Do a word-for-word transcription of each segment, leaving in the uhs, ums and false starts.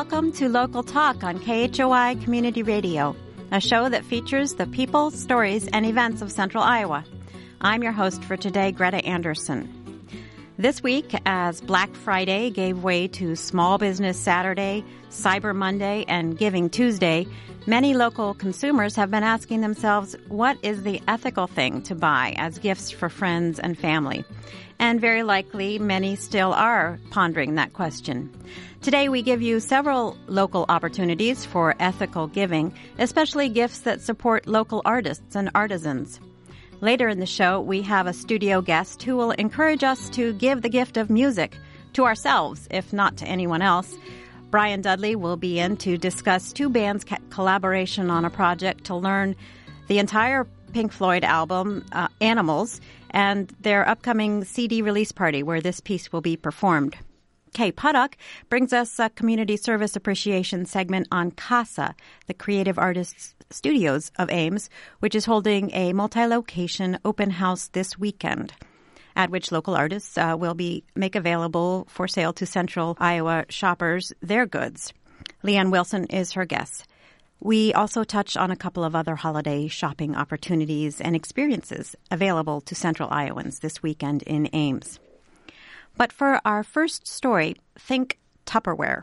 Welcome to Local Talk on K H O I Community Radio, a show that features the people, stories, and events of Central Iowa. I'm your host for today, Greta Anderson. This week, as Black Friday gave way to Small Business Saturday, Cyber Monday, and Giving Tuesday, many local consumers have been asking themselves, what is the ethical thing to buy as gifts for friends and family? And very likely, many still are pondering that question. Today, we give you several local opportunities for ethical giving, especially gifts that support local artists and artisans. Later in the show, we have a studio guest who will encourage us to give the gift of music to ourselves, if not to anyone else. Brian Dudley will be in to discuss two bands' collaboration on a project to learn the entire Pink Floyd album, uh, Animals, and their upcoming C D release party where this piece will be performed. Kay Puddock brings us a community service appreciation segment on CASA, the Creative Artists Studios of Ames, which is holding a multi-location open house this weekend, at which local artists uh, will be make available for sale to Central Iowa shoppers their goods. Leanne Wilson is her guest. We also touch on a couple of other holiday shopping opportunities and experiences available to Central Iowans this weekend in Ames. But for our first story, think Tupperware.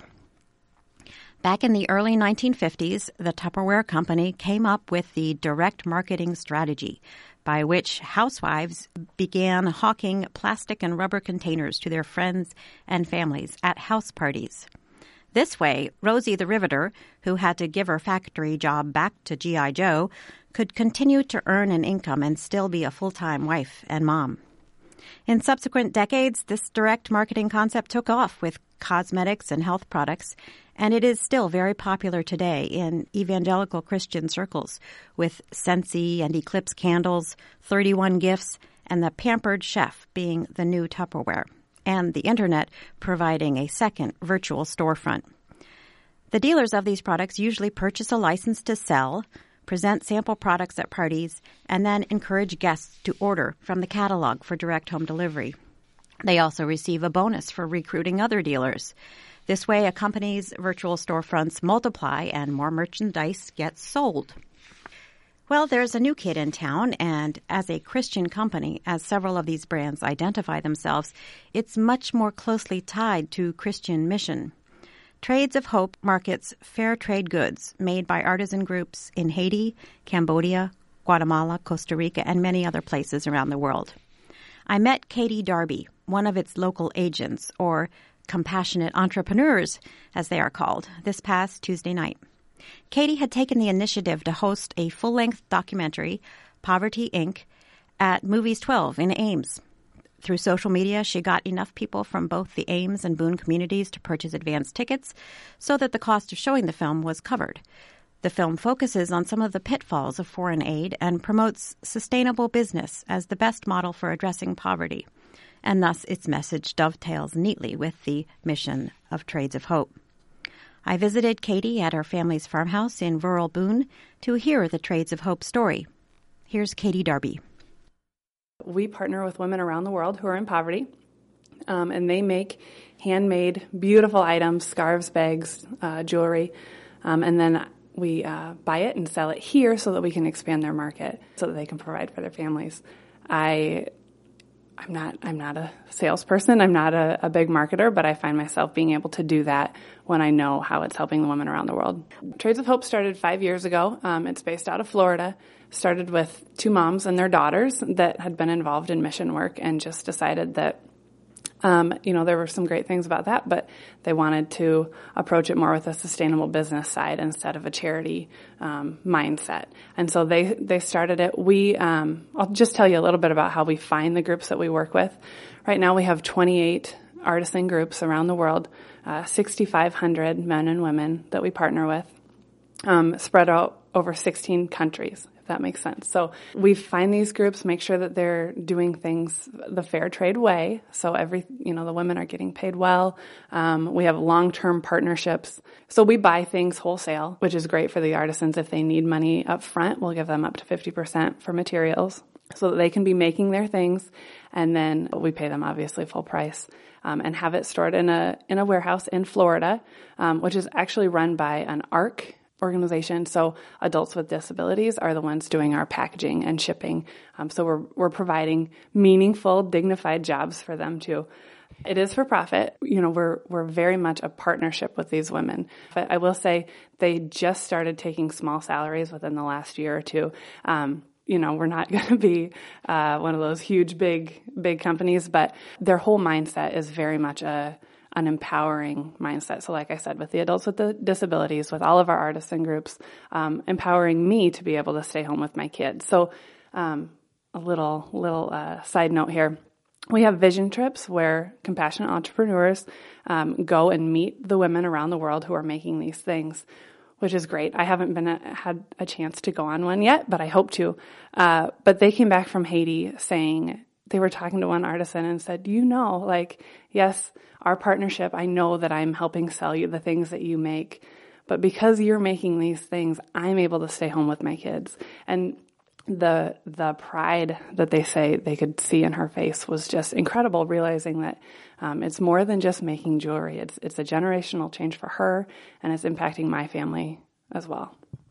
Back in the early nineteen fifties, the Tupperware Company came up with the direct marketing strategy by which housewives began hawking plastic and rubber containers to their friends and families at house parties. This way, Rosie the Riveter, who had to give her factory job back to G I. Joe, could continue to earn an income and still be a full-time wife and mom. In subsequent decades, this direct marketing concept took off with cosmetics and health products, and it is still very popular today in evangelical Christian circles with Scentsy and Eclipse candles, thirty-one gifts, and the Pampered Chef being the new Tupperware, and the Internet providing a second virtual storefront. The dealers of these products usually purchase a license to sell, present sample products at parties, and then encourage guests to order from the catalog for direct home delivery. They also receive a bonus for recruiting other dealers. This way, a company's virtual storefronts multiply and more merchandise gets sold. Well, there's a new kid in town, and as a Christian company, as several of these brands identify themselves, it's much more closely tied to Christian mission. Trades of Hope markets fair trade goods made by artisan groups in Haiti, Cambodia, Guatemala, Costa Rica, and many other places around the world. I met Katie Darby, one of its local agents, or compassionate entrepreneurs, as they are called, this past Tuesday night. Katie had taken the initiative to host a full-length documentary, Poverty, Incorporated, at Movies twelve in Ames. Through social media, she got enough people from both the Ames and Boone communities to purchase advance tickets so that the cost of showing the film was covered. The film focuses on some of the pitfalls of foreign aid and promotes sustainable business as the best model for addressing poverty. And thus its message dovetails neatly with the mission of Trades of Hope. I visited Katie at her family's farmhouse in rural Boone to hear the Trades of Hope story. Here's Katie Darby. We partner with women around the world who are in poverty, um, and they make handmade, beautiful items, scarves, bags, uh, jewelry, um, and then we uh, buy it and sell it here so that we can expand their market, so that they can provide for their families. I, I'm not, I'm not a salesperson. I'm not a, a big marketer, but I find myself being able to do that when I know how it's helping the women around the world. Trades of Hope started five years ago. Um, it's based out of Florida. Started with two moms and their daughters that had been involved in mission work and just decided that, um, you know, there were some great things about that, but they wanted to approach it more with a sustainable business side instead of a charity um, mindset. And so they, they started it. We, um, I'll just tell you a little bit about how we find the groups that we work with. Right now we have twenty-eight artisan groups around the world, uh, six thousand five hundred men and women that we partner with, um, spread out over sixteen countries. That makes sense. So we find these groups, make sure that they're doing things the fair trade way. So every, you know, the women are getting paid well. Um, we have long-term partnerships. So we buy things wholesale, which is great for the artisans. If they need money up front, we'll give them up to fifty percent for materials. so that they can be making their things, and then we pay them obviously full price, um, and have it stored in a in a warehouse in Florida, um, which is actually run by an A R C organization. So adults with disabilities are the ones doing our packaging and shipping. Um, so we're we're providing meaningful, dignified jobs for them too. It is for profit. You know, we're we're very much a partnership with these women. But I will say they just started taking small salaries within the last year or two. Um, you know, we're not going to be uh, one of those huge, big, big companies, but their whole mindset is very much a an empowering mindset. So like I said, with the adults with the disabilities, with all of our artisan groups, um, empowering me to be able to stay home with my kids. So um, a little little uh, side note here. We have vision trips where compassionate entrepreneurs um, go and meet the women around the world who are making these things, which is great. I haven't been a, had a chance to go on one yet, but I hope to. Uh, but they came back from Haiti saying, they were talking to one artisan and said, you know, like, yes, our partnership, I know that I'm helping sell you the things that you make, but because you're making these things, I'm able to stay home with my kids. And the the pride that they say they could see in her face was just incredible, realizing that um, it's more than just making jewelry. It's it's a generational change for her, and it's impacting my family as well.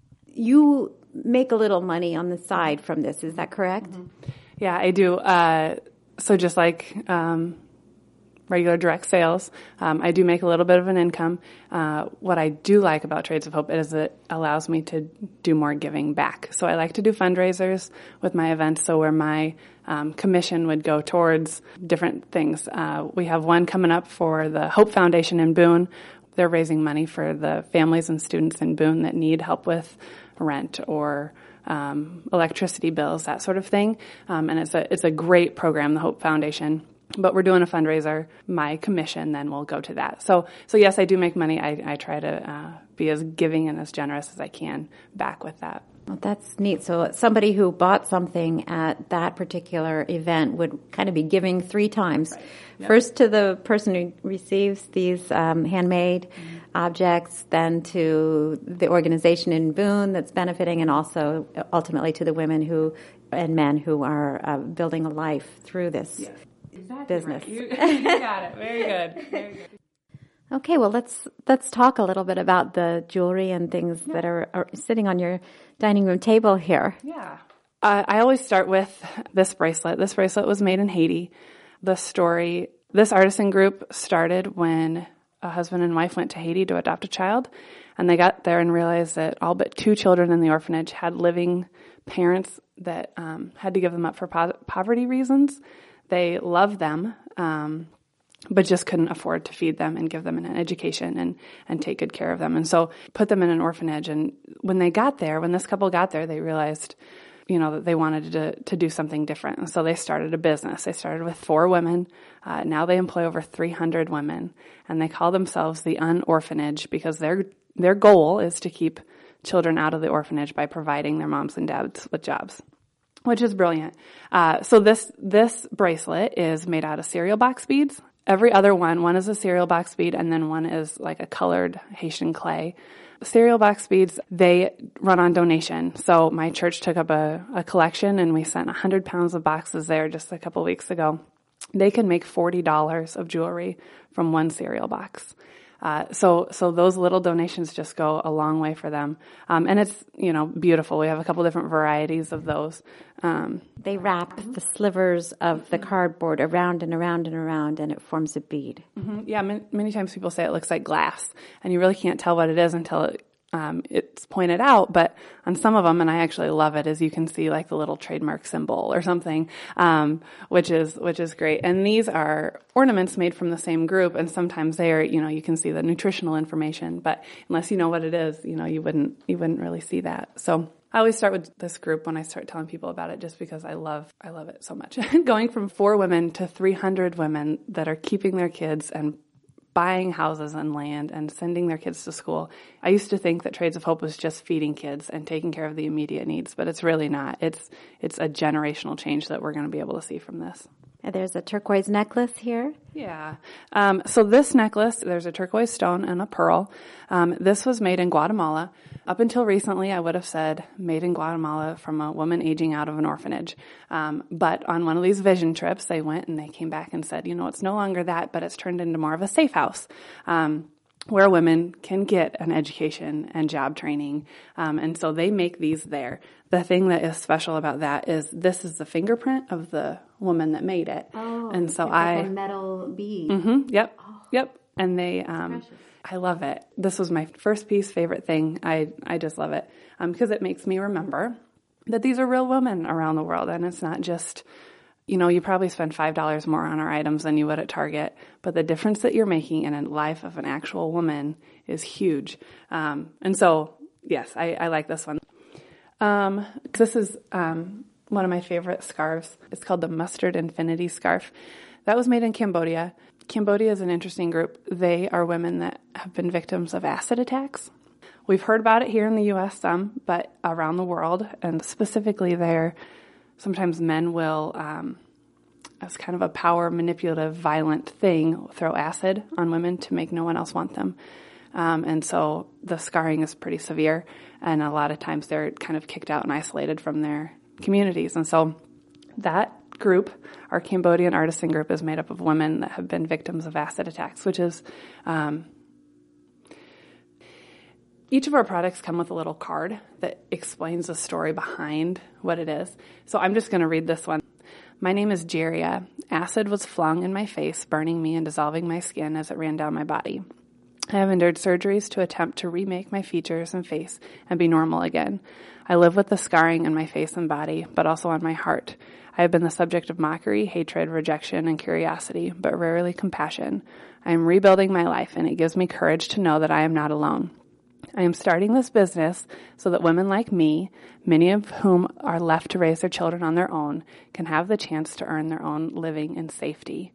You make a little money on the side from this, is that correct? Mm-hmm. Yeah, I do. Uh, so just like um, regular direct sales, um, I do make a little bit of an income. Uh, what I do like about Trades of Hope is it allows me to do more giving back. So I like to do fundraisers with my events, so where my um, commission would go towards different things. Uh, we have one coming up for the Hope Foundation in Boone. They're raising money for the families and students in Boone that need help with rent or um, electricity bills, that sort of thing. Um, and it's a it's a great program, the Hope Foundation. But we're doing a fundraiser. My commission then will go to that. So, so yes, I do make money. I, I try to uh, be as giving and as generous as I can back with that. Well, that's neat. So somebody who bought something at that particular event would kind of be giving three times. Right. Yep. First to the person who receives these um, handmade mm-hmm. objects, then to the organization in Boone that's benefiting, and also ultimately to the women who and men who are uh, building a life through this. Yes. Exactly business. Right. You, you got it. Very good. Very good. Okay, well, let's let's talk a little bit about the jewelry and things yeah. that are, are sitting on your dining room table here. Yeah. Uh, I always start with this bracelet. This bracelet was made in Haiti. The story, this artisan group started when a husband and wife went to Haiti to adopt a child, and they got there and realized that all but two children in the orphanage had living parents that um, had to give them up for po- poverty reasons. They loved them, um, but just couldn't afford to feed them and give them an education and, and take good care of them. And so put them in an orphanage. And when they got there, when this couple got there, they realized, you know, that they wanted to, to do something different. And so they started a business. They started with four women. Uh, now they employ over three hundred women. And they call themselves the Unorphanage because their their goal is to keep children out of the orphanage by providing their moms and dads with jobs, which is brilliant. Uh, so this this bracelet is made out of cereal box beads. Every other one, one is a cereal box bead, and then one is like a colored Haitian clay. Cereal box beads, they run on donation. So my church took up a, a collection, and we sent one hundred pounds of boxes there just a couple weeks ago. They can make forty dollars of jewelry from one cereal box. Uh, so, so those little donations just go a long way for them. Um, and it's, you know, beautiful. We have a couple different varieties of those. Um, they wrap the slivers of the cardboard around and around and around, and it forms a bead. Mm-hmm. Yeah. Many, many times people say it looks like glass, and you really can't tell what it is until it, um, it's pointed out. But on some of them, and I actually love it, is you can see like the little trademark symbol or something, um, which is, which is great. And these are ornaments made from the same group, and sometimes they are, you know, you can see the nutritional information, but unless you know what it is, you know, you wouldn't, you wouldn't really see that. So I always start with this group when I start telling people about it, just because I love, I love it so much. Going from four women to three hundred women that are keeping their kids and buying houses and land and sending their kids to school. I used to think that Trades of Hope was just feeding kids and taking care of the immediate needs, but it's really not. It's it's a generational change that we're going to be able to see from this. There's a turquoise necklace here. Yeah. Um, so this necklace, there's a turquoise stone and a pearl. Um, this was made in Guatemala. Up until recently, I would have said made in Guatemala from a woman aging out of an orphanage. Um, but on one of these vision trips, they went and they came back and said, you know, it's no longer that, but it's turned into more of a safe house. Um, where women can get an education and job training. Um, and so they make these there. The thing that is special about that is this is the fingerprint of the woman that made it. Oh, and so it's I, like a metal bead. Mm-hmm, yep, oh. yep. And they, um, I love it. This was my first piece, favorite thing. I, I just love it um, because it makes me remember that these are real women around the world, and it's not just, you know, you probably spend five dollars more on our items than you would at Target, but the difference that you're making in a life of an actual woman is huge. Um, and so, yes, I, I like this one. Um, this is um, one of my favorite scarves. It's called the Mustard Infinity Scarf. That was made in Cambodia. Cambodia is an interesting group. They are women that have been victims of acid attacks. We've heard about it here in the U S some, but around the world, and specifically there, sometimes men will, um, as kind of a power manipulative, violent thing, throw acid on women to make no one else want them. Um, and so the scarring is pretty severe, and a lot of times they're kind of kicked out and isolated from their communities. And so that group, our Cambodian artisan group, is made up of women that have been victims of acid attacks, which is, um, each of our products come with a little card that explains the story behind what it is. So I'm just going to read this one. My name is Jeria. Acid was flung in my face, burning me and dissolving my skin as it ran down my body. I have endured surgeries to attempt to remake my features and face and be normal again. I live with the scarring in my face and body, but also on my heart. I have been the subject of mockery, hatred, rejection, and curiosity, but rarely compassion. I am rebuilding my life, and it gives me courage to know that I am not alone. I am starting this business so that women like me, many of whom are left to raise their children on their own, can have the chance to earn their own living in safety.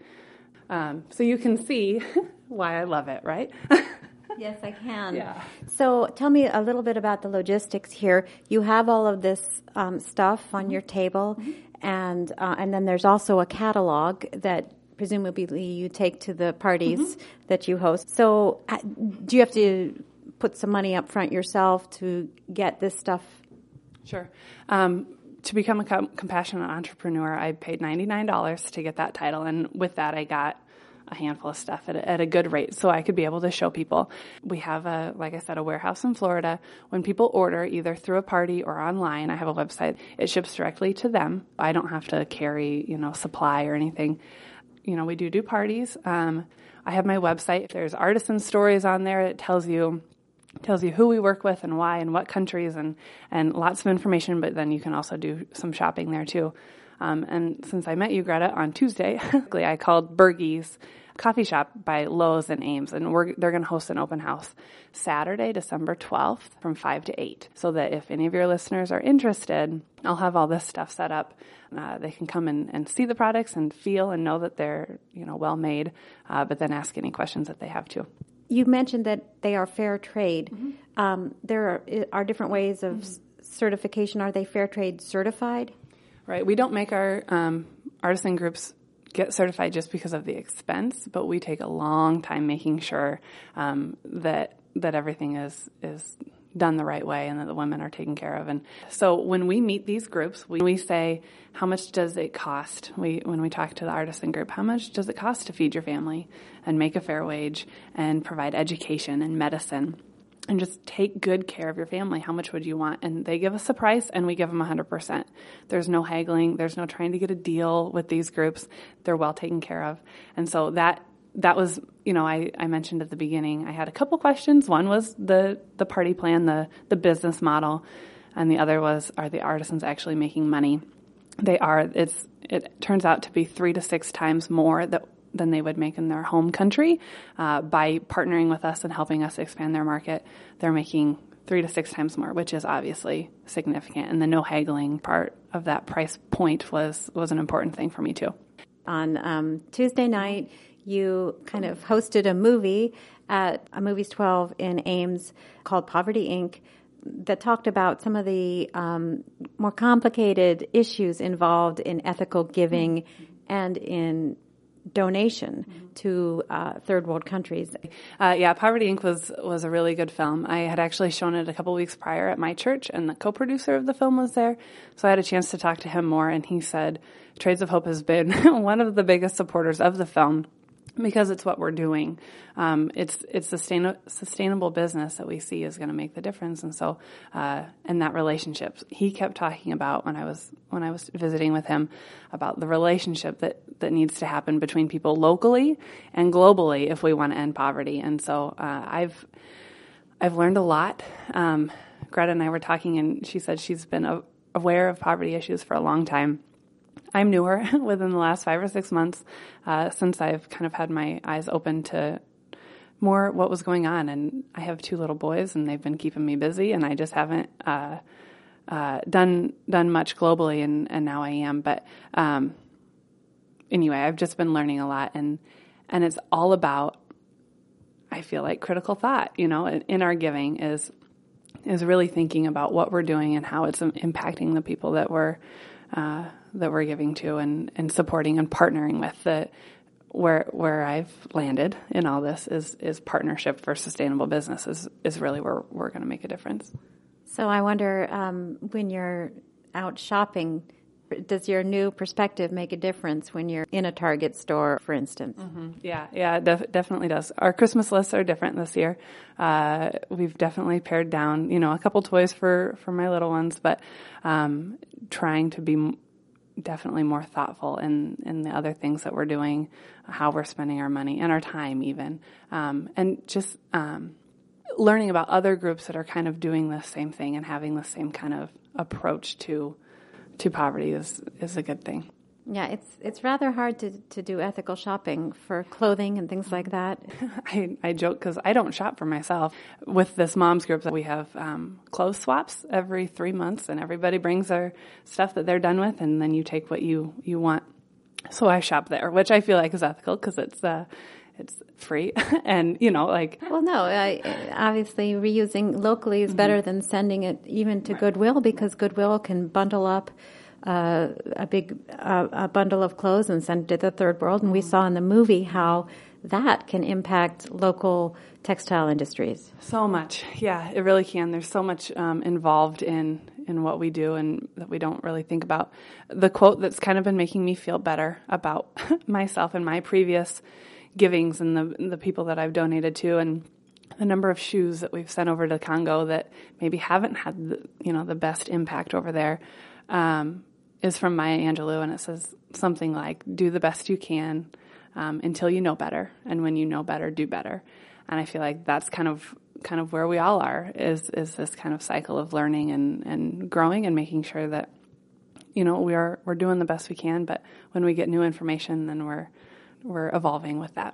Um, so you can see why I love it, right? Yes, I can. Yeah. So tell me a little bit about the logistics here. You have all of this um, stuff on mm-hmm. your table, mm-hmm. and uh, and then there's also a catalog that presumably you take to the parties mm-hmm. that you host. So uh, do you have to put some money up front yourself to get this stuff? Sure. Um, to become a com- compassionate entrepreneur, I paid ninety-nine dollars to get that title, and with that I got a handful of stuff at a, at a good rate so I could be able to show people. We have, a, like I said, a warehouse in Florida. When people order either through a party or online, I have a website. It ships directly to them. I don't have to carry, you know, supply or anything. You know, we do do parties. Um, I have my website. There's artisan stories on there. It tells you tells you who we work with and why and what countries and, and lots of information, but then you can also do some shopping there too. Um, and since I met you, Greta, on Tuesday, I called Bergie's Coffee Shop by Lowe's and Ames, and we're, they're going to host an open house Saturday, December twelfth from five to eight, so that if any of your listeners are interested, I'll have all this stuff set up. Uh, they can come and, and see the products and feel and know that they're, you know, well made, uh, but then ask any questions that they have too. You mentioned that they are fair trade. Mm-hmm. Um, there are, are different ways of mm-hmm. certification. Are they fair trade certified? Right. We don't make our um, artisan groups get certified just because of the expense, but we take a long time making sure um, that that everything is is done the right way and that the women are taken care of. And so when we meet these groups, we, we say, how much does it cost? We when we talk to the artisan group, how much does it cost to feed your family and make a fair wage and provide education and medicine? And just take good care of your family. How much would you want? And they give us a price, and we give them one hundred percent. There's no haggling. There's no trying to get a deal with these groups. They're well taken care of. And so that that was, you know, I, I mentioned at the beginning, I had a couple questions. One was the, the party plan, the, the business model, and the other was, are the artisans actually making money? They are. It's It turns out to be three to six times more that than they would make in their home country. Uh, by partnering with us and helping us expand their market, they're making three to six times more, which is obviously significant. And the no haggling part of that price point was, was an important thing for me too. On um, Tuesday night, you kind of hosted a movie at a Movies twelve in Ames called Poverty, Incorporated that talked about some of the um, more complicated issues involved in ethical giving and in donation mm-hmm. to uh, third world countries. Uh, yeah, Poverty Incorporated was was a really good film. I had actually shown it a couple weeks prior at my church, and the co-producer of the film was there, so I had a chance to talk to him more, and he said Trades of Hope has been one of the biggest supporters of the film because it's what we're doing. Um, it's it's sustain, sustainable business that we see is going to make the difference, and so uh, and that relationship he kept talking about when I was when I was visiting with him about the relationship that, that needs to happen between people locally and globally if we want to end poverty. And so uh, I've I've learned a lot. Um, Greta and I were talking, and she said she's been a, aware of poverty issues for a long time. I'm newer within the last five or six months uh, since I've kind of had my eyes open to more what was going on. And I have two little boys, and they've been keeping me busy, and I just haven't uh, uh, done done much globally, and, and now I am. But um, anyway, I've just been learning a lot, and and it's all about, I feel like, critical thought, you know, in, in our giving is is really thinking about what we're doing and how it's impacting the people that we're uh, that we're giving to and, and supporting and partnering with. The where where I've landed in all this is is partnership for sustainable business is, is really where we're going to make a difference. So I wonder, um, when you're out shopping, does your new perspective make a difference when you're in a Target store, for instance? Mm-hmm. Yeah, yeah, it def- definitely does. Our Christmas lists are different this year. Uh, we've definitely pared down, you know, a couple toys for, for my little ones, but um, trying to be m- definitely more thoughtful in, in the other things that we're doing, how we're spending our money and our time even, um, and just um, learning about other groups that are kind of doing the same thing and having the same kind of approach to to poverty is, is a good thing. Yeah, it's it's rather hard to, to do ethical shopping for clothing and things like that. I, I joke because I don't shop for myself. With this moms group, we have um, clothes swaps every three months, and everybody brings their stuff that they're done with, and then you take what you, you want. So I shop there, which I feel like is ethical because it's uh, it's free, and you know, like. Well, no, I, obviously reusing locally is mm-hmm. better than sending it even to right. Goodwill, because Goodwill can bundle up uh, a big uh, a bundle of clothes and send it to the third world. And mm-hmm. we saw in the movie how that can impact local textile industries. So much, yeah, it really can. There's so much um, involved in. in what we do and that we don't really think about. The quote that's kind of been making me feel better about myself and my previous givings and the the people that I've donated to, and the number of shoes that we've sent over to Congo that maybe haven't had the, you know, the best impact over there, um, is from Maya Angelou, and it says something like, do the best you can um, until you know better, and when you know better, do better. And I feel like that's kind of kind of where we all are, is is this kind of cycle of learning and, and growing and making sure that, you know, we are we're doing the best we can, but when we get new information, then we're we're evolving with that.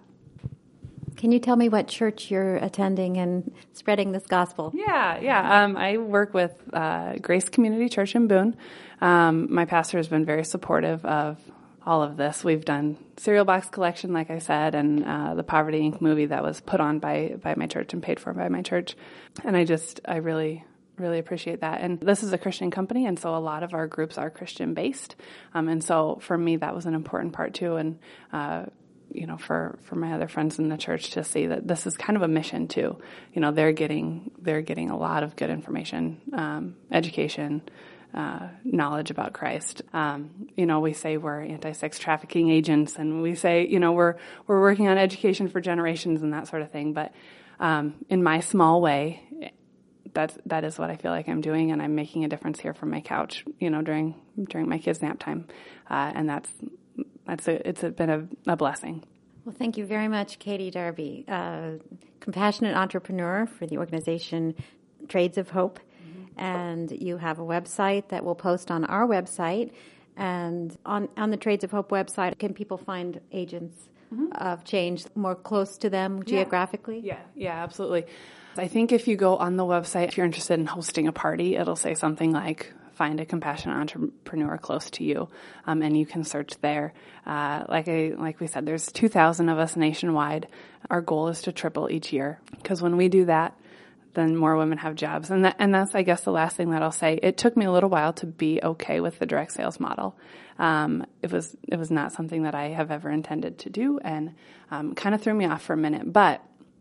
Can you tell me what church you're attending and spreading this gospel? Yeah, yeah. Um, I work with uh, Grace Community Church in Boone. Um, my pastor has been very supportive of all of this. We've done cereal box collection, like I said, and uh, the Poverty Incorporated movie that was put on by, by my church and paid for by my church. And I just, I really, really appreciate that. And this is a Christian company, and so a lot of our groups are Christian-based. Um, and so for me, that was an important part too. And, uh, you know, for, for my other friends in the church to see that this is kind of a mission too. You know, they're getting, they're getting a lot of good information, um, education, Uh, knowledge about Christ. Um, you know, we say we're anti-sex trafficking agents, and we say, you know, we're we're working on education for generations and that sort of thing. But um, in my small way, that's that is what I feel like I'm doing, and I'm making a difference here from my couch. You know, during during my kids' nap time, uh, and that's that's a, it's a, been a, a blessing. Well, thank you very much, Katie Darby, uh, compassionate entrepreneur for the organization Trades of Hope. And you have a website that we'll post on our website. And on, on the Trades of Hope website, can people find agents mm-hmm. of change more close to them geographically? Yeah, yeah, yeah, absolutely. I think if you go on the website, if you're interested in hosting a party, it'll say something like, find a compassionate entrepreneur close to you, um, and you can search there. Uh, like I, like we said, there's two thousand of us nationwide. Our goal is to triple each year, because when we do that, then more women have jobs. And that, and that's, I guess, the last thing that I'll say. It took me a little while to be okay with the direct sales model. Um, it was, it was not something that I have ever intended to do, and um, kind of threw me off for a minute. But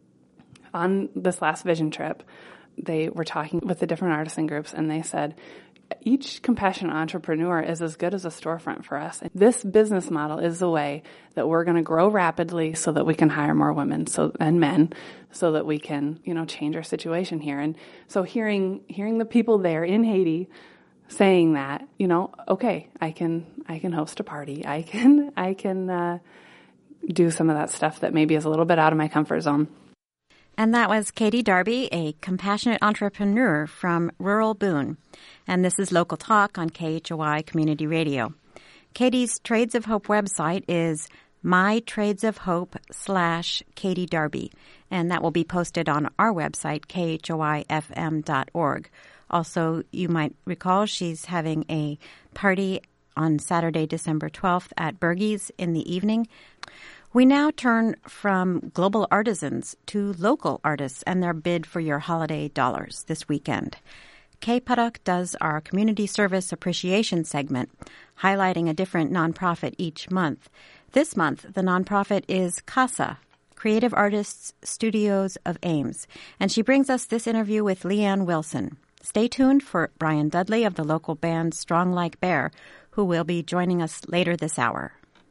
on this last vision trip, they were talking with the different artisan groups, and they said, each compassionate entrepreneur is as good as a storefront for us. This business model is the way that we're going to grow rapidly so that we can hire more women so and men so that we can, you know, change our situation here. And so hearing hearing the people there in Haiti saying that, you know, okay, I can I can host a party. I can I can uh, do some of that stuff that maybe is a little bit out of my comfort zone. And that was Katie Darby, a compassionate entrepreneur from rural Boone. And this is Local Talk on K H O I Community Radio. Katie's Trades of Hope website is mytradesofhope slash Katie Darby. And that will be posted on our website, K H O I F M dot org. Also, you might recall she's having a party on Saturday, December twelfth at Bergie's in the evening. We now turn from global artisans to local artists and their bid for your holiday dollars this weekend. Kay Puttock does our community service appreciation segment, highlighting a different nonprofit each month. This month, the nonprofit is CASA, Creative Artists Studios of Ames, and she brings us this interview with Leanne Wilson. Stay tuned for Brian Dudley of the local band Strong Like Bear, who will be joining us later this hour.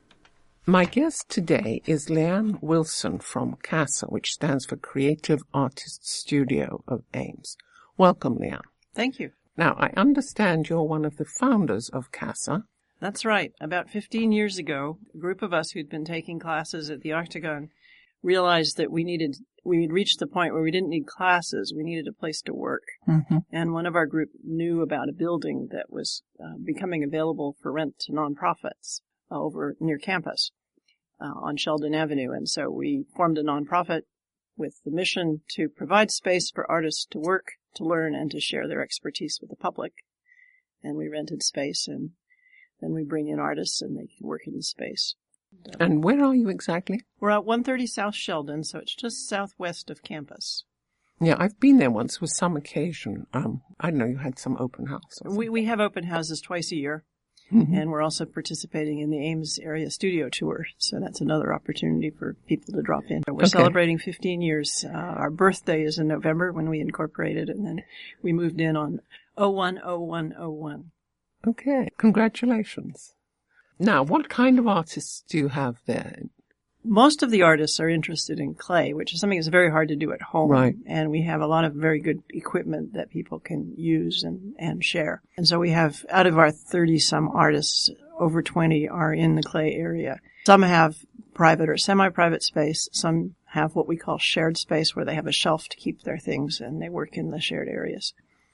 My guest today is Leanne Wilson from CASA, which stands for Creative Artists Studio of Ames. Welcome, Leanne. Thank you. Now, I understand you're one of the founders of CASA. That's right. About fifteen years ago, a group of us who'd been taking classes at the Octagon realized that we needed, we had reached the point where we didn't need classes, we needed a place to work. Mm-hmm. And one of our group knew about a building that was uh, becoming available for rent to nonprofits over near campus uh, on Sheldon Avenue. And so we formed a nonprofit with the mission to provide space for artists to work, to learn, and to share their expertise with the public. And we rented space, and then we bring in artists and they can work in the space. And where are you exactly? We're at one thirty South Sheldon, so it's just southwest of campus. Yeah, I've been there once with some occasion. Um, I know you had some open house. We we have open houses twice a year. Mm-hmm. And we're also participating in the Ames area studio tour. So that's another opportunity for people to drop in. We're okay. celebrating fifteen years. Uh, our birthday is in November when we incorporated, and then we moved in on oh one oh one oh one. Okay. Congratulations. Now, what kind of artists do you have there? Most of the artists are interested in clay, which is something that's very hard to do at home. Right. And we have a lot of very good equipment that people can use and, and share. And so we have, out of our thirty-some artists, over twenty are in the clay area. Some have private or semi-private space. Some have what we call shared space, where they have a shelf to keep their things and they work in the shared areas.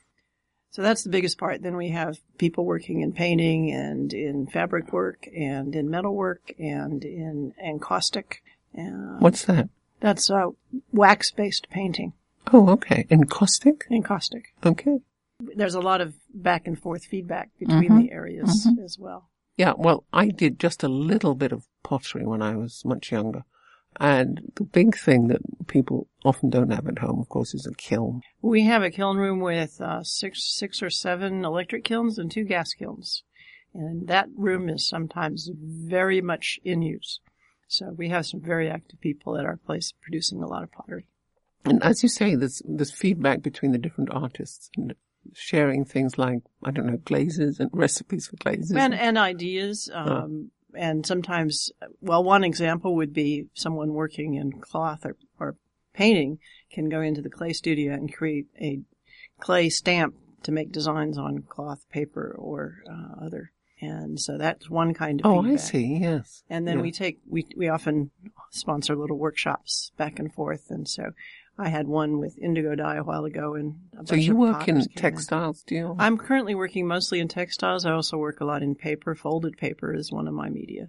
So that's the biggest part. Then we have people working in painting and in fabric work and in metal work and in encaustic. Uh, What's that? That's uh, wax-based painting. Oh, okay. Encaustic? Encaustic. Okay. There's a lot of back and forth feedback between mm-hmm. the areas mm-hmm. as well. Yeah, well, I did just a little bit of pottery when I was much younger. And the big thing that people often don't have at home, of course, is a kiln. We have a kiln room with uh, six, six or seven electric kilns and two gas kilns. And that room is sometimes very much in use. So we have some very active people at our place producing a lot of pottery. And as you say, there's, there's feedback between the different artists and sharing things like, I don't know, glazes and recipes for glazes. And, and ideas. Um, oh. And sometimes, well, one example would be someone working in cloth or, or painting can go into the clay studio and create a clay stamp to make designs on cloth, paper, or uh, other. And so that's one kind of oh, feedback. I see, yes. And then yeah. we take, we, we often sponsor little workshops back and forth. And so I had one with indigo dye a while ago. And a So you work in textiles, in. do you? I'm currently working mostly in textiles. I also work a lot in paper. Folded paper is one of my media.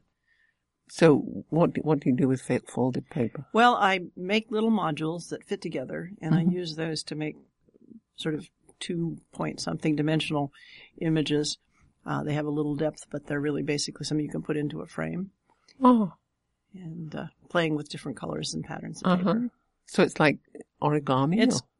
So what what do you do with folded paper? Well, I make little modules that fit together, and mm-hmm. I use those to make sort of two-point-something dimensional images. Uh, they have a little depth, but they're really basically something you can put into a frame. Oh. And uh, playing with different colors and patterns of uh-huh. paper. So it's like origami? It's or?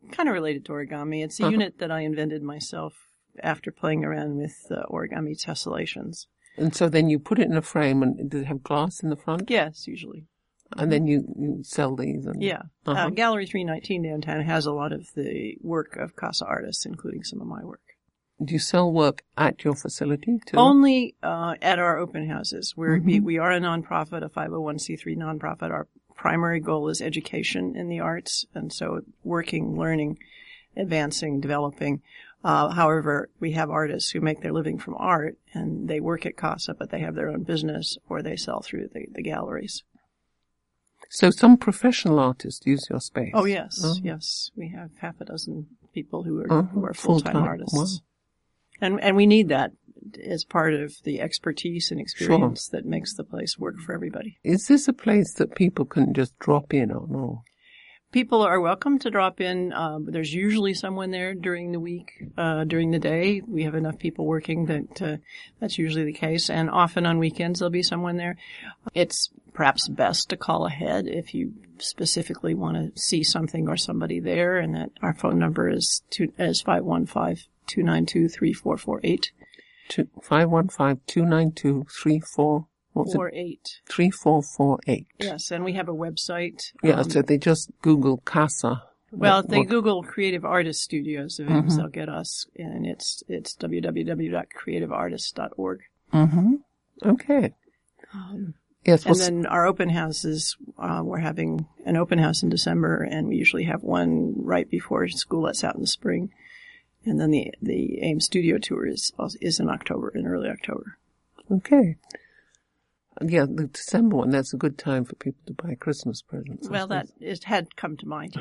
kind of related to origami. It's a uh-huh. unit that I invented myself after playing around with uh, origami tessellations. And so then you put it in a frame, and does it have glass in the front? Yes, usually. And then you, you sell these? And, yeah. uh-huh. Uh, Gallery three nineteen downtown has a lot of the work of Casa artists, including some of my work. Do you sell work at your facility too? Only uh, at our open houses. We're, Mm-hmm. we, we are a nonprofit, a five oh one c three nonprofit. Our primary goal is education in the arts, and so working, learning, advancing, developing. Uh, however, we have artists who make their living from art, and they work at Casa, but they have their own business, or they sell through the, the galleries. So some professional artists use your space? Oh, yes, oh. yes. We have half a dozen people who are, uh-huh. who are full-time, full-time artists. Wow. And and we need that as part of the expertise and experience Sure. that makes the place work for everybody. Is this a place that people can just drop in or no? People are welcome to drop in. Um, there's usually someone there during the week, uh, during the day. We have enough people working that uh, that's usually the case. And often on weekends there'll be someone there. It's perhaps best to call ahead if you specifically want to see something or somebody there. And that our phone number is two, is five one five, two nine two, three four four eight. five one five, two nine two, three four Four eight. Three four four eight. Yes, and we have a website. Yeah, um, so they just Google Casa. Well, what, if they what? Google Creative Artist Studios of Ames, mm-hmm. they'll get us, and it's it's w w w dot creative artist dot org. Mm-hmm. Okay. Um, yes. And then our open houses, uh, we're having an open house in December, and we usually have one right before school lets out in the spring. And then the the Ames Studio Tour is is in October, in early October. Okay. Yeah, the December one, that's a good time for people to buy Christmas presents. Well, that it had come to mind.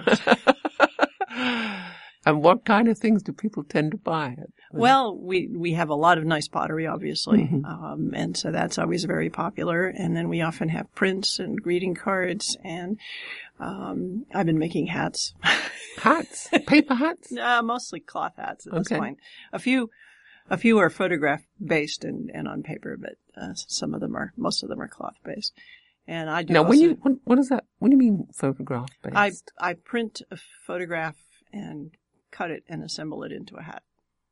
And what kind of things do people tend to buy? Well, we, we have a lot of nice pottery, obviously, mm-hmm. um, and so that's always very popular. And then we often have prints and greeting cards, and um, I've been making hats. Hats? Paper hats? Uh, mostly cloth hats at okay. this point. A few... A few are photograph based and, and on paper, but uh, some of them are, most of them are cloth based. And I do. Now, also, when you, what, what is that? What do you mean photograph based? I, I print a photograph and cut it and assemble it into a hat.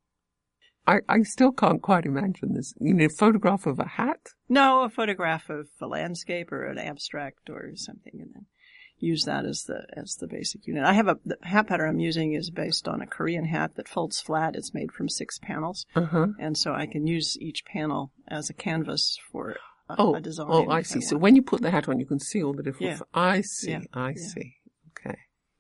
I, I still can't quite imagine this. You need a photograph of a hat? No, a photograph of a landscape or an abstract or something, and then use that as the as the basic unit. I have a the hat pattern I'm using is based on a Korean hat that folds flat. It's made from six panels, uh-huh. and so I can use each panel as a canvas for a, oh, a design. Oh, I see. I so when you put the hat on, you can see all the different. Yeah. F- I see. Yeah. I yeah. see. Okay.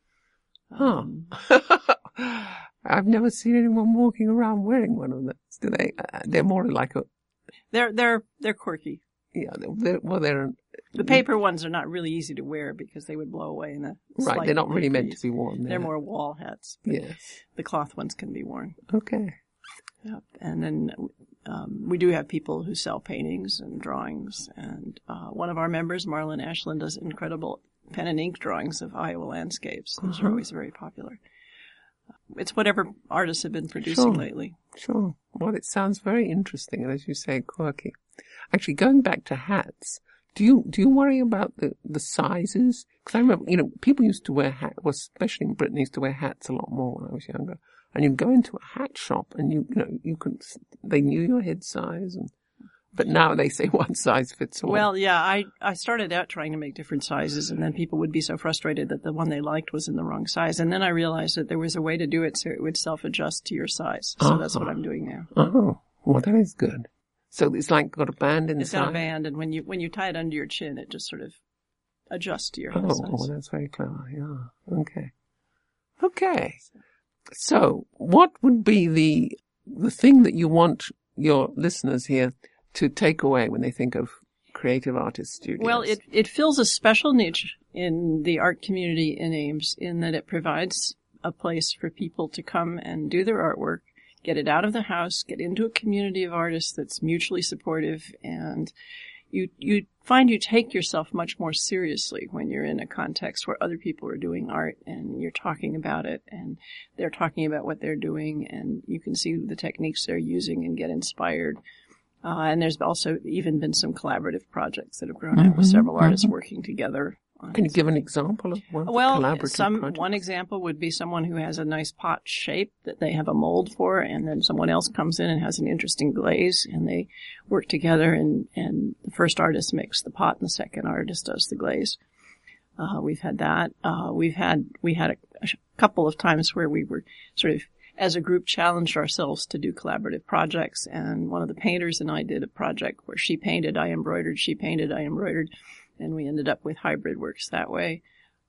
Um, Huh. I've never seen anyone walking around wearing one of those. Do they? Uh, they're more like a. They're they're they're quirky. Yeah. They're, they're, well, they're. The paper ones are not really easy to wear because they would blow away in a Right, they're not really breeze. meant to be worn. They're, they're more wall hats. Yes. The cloth ones can be worn. Okay. Yep. And then um, we do have people who sell paintings and drawings. And uh, one of our members, Marlon Ashland, does incredible pen and ink drawings of Iowa landscapes. Those uh-huh. are always very popular. It's whatever artists have been producing sure. lately. Sure. Well, it sounds very interesting, and as you say, quirky. Actually, going back to hats. Do you, do you worry about the, the sizes? Because I remember, you know, people used to wear hats, well, especially in Britain, used to wear hats a lot more when I was younger. And you go into a hat shop and you, you know, you can, they knew your head size and, but now they say one size fits all. Well, yeah, I, I started out trying to make different sizes, and then people would be so frustrated that the one they liked was in the wrong size. And then I realized that there was a way to do it so it would self-adjust to your size. So uh-huh. that's what I'm doing now. Oh, well, that is good. So it's like got a band inside? It's got a band, and when you when you tie it under your chin, it just sort of adjusts to your head oh, size. Oh, that's very clever, yeah. Okay. Okay. So what would be the the thing that you want your listeners here to take away when they think of Creative Artist Studios? Well, it, it fills a special niche in the art community in Ames in that it provides a place for people to come and do their artwork, get it out of the house, get into a community of artists that's mutually supportive, and you you find you take yourself much more seriously when you're in a context where other people are doing art and you're talking about it and they're talking about what they're doing, and you can see the techniques they're using and get inspired. Uh, and there's also even been some collaborative projects that have grown mm-hmm, out with several mm-hmm. artists working together Can you give an example of one well, collaborative some, project? one example would be someone who has a nice pot shape that they have a mold for, and then someone else comes in and has an interesting glaze, and they work together, and, and the first artist makes the pot, and the second artist does the glaze. Uh, we've had that. Uh, we've had, we had a, a couple of times where we were sort of, as a group, challenged ourselves to do collaborative projects, and one of the painters and I did a project where she painted, I embroidered, she painted, I embroidered, and we ended up with hybrid works that way.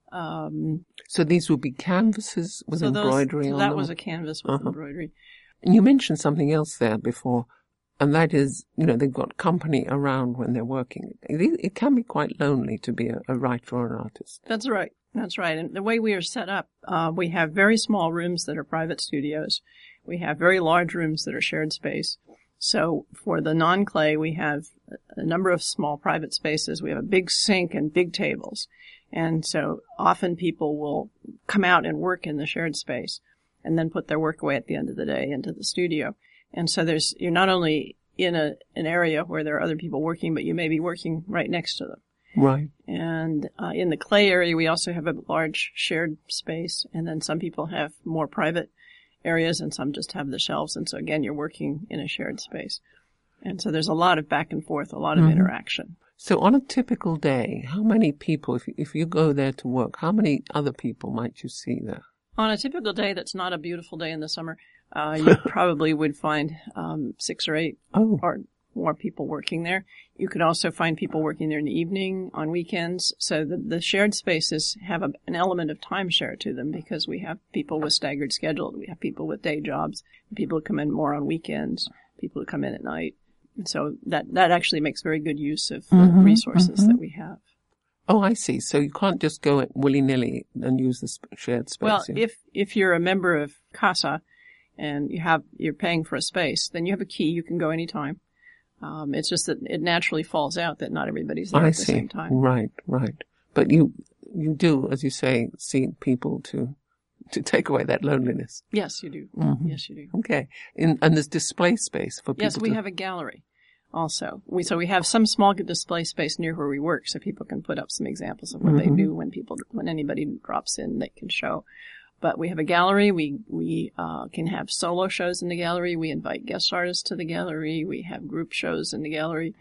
Um, so these would be canvases with so embroidery those, on that them? That was a canvas with uh-huh. embroidery. And you mentioned something else there before, and that is, you know, they've got company around when they're working. It, it can be quite lonely to be a, a writer or an artist. That's right. That's right. And the way we are set up, uh, we have very small rooms that are private studios. We have very large rooms that are shared space. So for the non-clay, we have a number of small private spaces. We have a big sink and big tables. And so often people will come out and work in the shared space and then put their work away at the end of the day into the studio. And so there's, you're not only in a, an area where there are other people working, but you may be working right next to them. Right. And uh, in the clay area, we also have a large shared space. And then some people have more private areas and some just have the shelves. And so again, you're working in a shared space. And so there's a lot of back and forth, a lot of mm-hmm. interaction. So on a typical day, how many people, if you, if you go there to work, how many other people might you see there? On a typical day that's not a beautiful day in the summer, uh, you probably would find um, six or eight oh. or more people working there. You could also find people working there in the evening, on weekends. So the, the shared spaces have a, an element of timeshare to them because we have people with staggered schedules. We have people with day jobs, people who come in more on weekends, people who come in at night. And so that, that actually makes very good use of the mm-hmm, resources mm-hmm. that we have. Oh, I see. So you can't just go willy-nilly and use the sp- shared space. Well, yeah. if if you're a member of CASA and you have you're paying for a space, then you have a key. You can go anytime. Um, it's just that it naturally falls out that not everybody's there I at the see. same time. Right, right. But you you do, as you say, see people to to take away that loneliness. Yes, you do. Mm-hmm. Yes, you do. Okay. In, and there's display space for people. Yes, we to... have a gallery. Also, we so we have some small display space near where we work, so people can put up some examples of what mm-hmm. they do when people when anybody drops in, they can show. But we have a gallery. We we uh, can have solo shows in the gallery. We invite guest artists to the gallery. We have group shows in the gallery.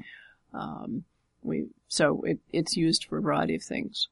Um, we so it, it's used for a variety of things.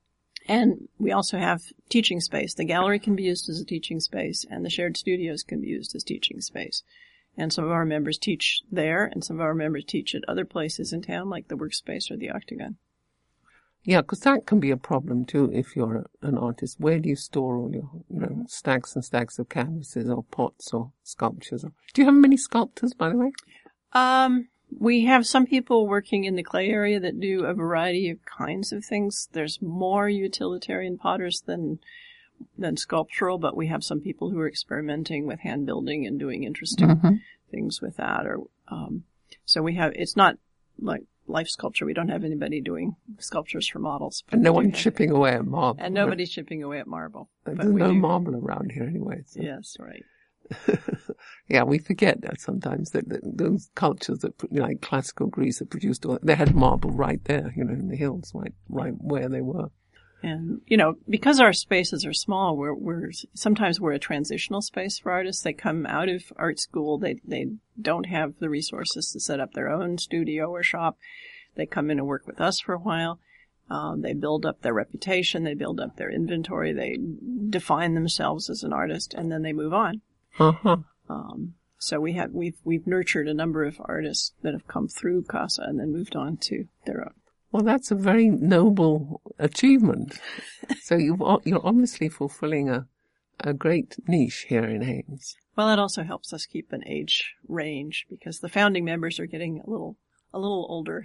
And we also have teaching space. The gallery can be used as a teaching space, and the shared studios can be used as teaching space. And some of our members teach there, and some of our members teach at other places in town, like the Workspace or the Octagon. Yeah, because that can be a problem too if you're a, an artist. Where do you store all your, you know, stacks and stacks of canvases or pots or sculptures? Do you have many sculptors, by the way? Um, we have some people working in the clay area that do a variety of kinds of things. There's more utilitarian potters than than sculptural, but we have some people who are experimenting with hand building and doing interesting mm-hmm. things with that. Or um, so we have. It's not like life sculpture. We don't have anybody doing sculptures for models. And no one's chipping away at marble. And nobody's chipping away at marble. There's but we no do. marble around here anyway. So. Yes, right. Yeah, we forget that sometimes that, that those cultures that, you know, like classical Greece that produced all, they had marble right there, you know, in the hills, right, right where they were. And, you know, because our spaces are small, we're, we're, sometimes we're a transitional space for artists. They come out of art school. They, they don't have the resources to set up their own studio or shop. They come in and work with us for a while. Um, they build up their reputation. They build up their inventory. They define themselves as an artist, and then they move on. Uh-huh. Um, so we have, we've, we've nurtured a number of artists that have come through CASA and then moved on to their own. Well, that's a very noble achievement. So you've, you're obviously fulfilling a, a great niche here in Ames. Well, it also helps us keep an age range because the founding members are getting a little, a little older.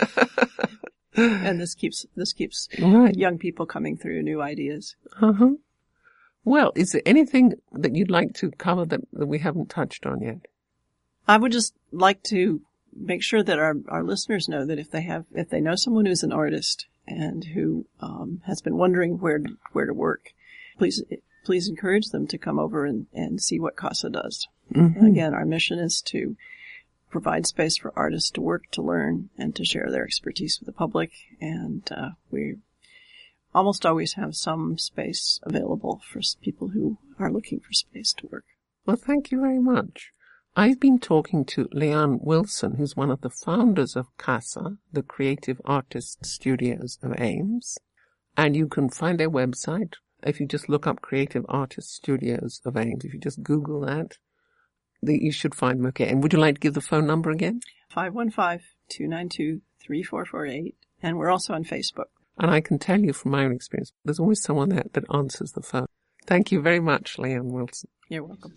And this keeps, this keeps right. young people coming through new ideas. Uh-huh. Well, is there anything that you'd like to cover that, that we haven't touched on yet? I would just like to make sure that our, our listeners know that if they have, if they know someone who's an artist and who, um, has been wondering where, where to work, please, please encourage them to come over and, and see what CASA does. Mm-hmm. Again, our mission is to provide space for artists to work, to learn, and to share their expertise with the public. And, uh, we, almost always have some space available for people who are looking for space to work. Well, thank you very much. I've been talking to Leanne Wilson, who's one of the founders of CASA, the Creative Artist Studios of Ames. And you can find their website if you just look up Creative Artist Studios of Ames. If you just Google that, you should find them okay. And would you like to give the phone number again? five one five, two nine two, three four four eight. And we're also on Facebook. And I can tell you from my own experience, there's always someone there that answers the phone. Thank you very much, Leanne Wilson. You're welcome.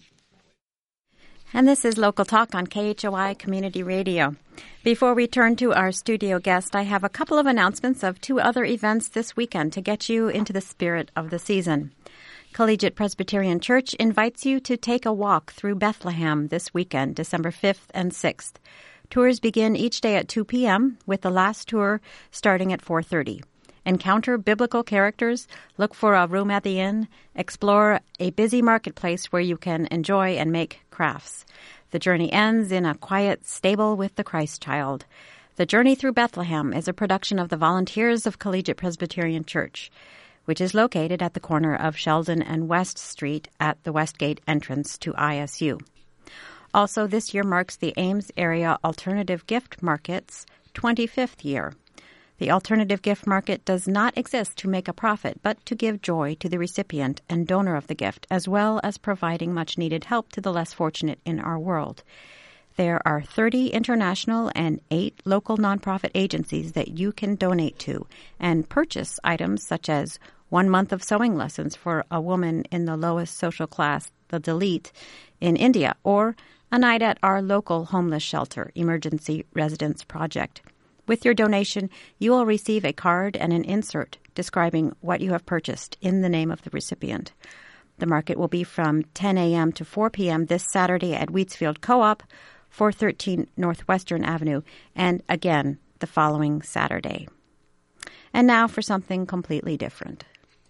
And this is Local Talk on K H O I Community Radio. Before we turn to our studio guest, I have a couple of announcements of two other events this weekend to get you into the spirit of the season. Collegiate Presbyterian Church invites you to take a walk through Bethlehem this weekend, December fifth and sixth. Tours begin each day at two p.m., with the last tour starting at four thirty. Encounter biblical characters, look for a room at the inn, explore a busy marketplace where you can enjoy and make crafts. The journey ends in a quiet stable with the Christ child. The Journey Through Bethlehem is a production of the Volunteers of Collegiate Presbyterian Church, which is located at the corner of Sheldon and West Street at the Westgate entrance to I S U. Also, this year marks the Ames Area Alternative Gift Market's twenty-fifth year. The Alternative Gift Market does not exist to make a profit, but to give joy to the recipient and donor of the gift, as well as providing much-needed help to the less fortunate in our world. There are thirty international and eight local nonprofit agencies that you can donate to and purchase items such as one month of sewing lessons for a woman in the lowest social class, the Dalit, in India, or a night at our local homeless shelter, Emergency Residence Project. With your donation, you will receive a card and an insert describing what you have purchased in the name of the recipient. The market will be from ten a.m. to four p.m. this Saturday at Wheatsfield Co-op, four thirteen Northwestern Avenue, and again the following Saturday. And now for something completely different.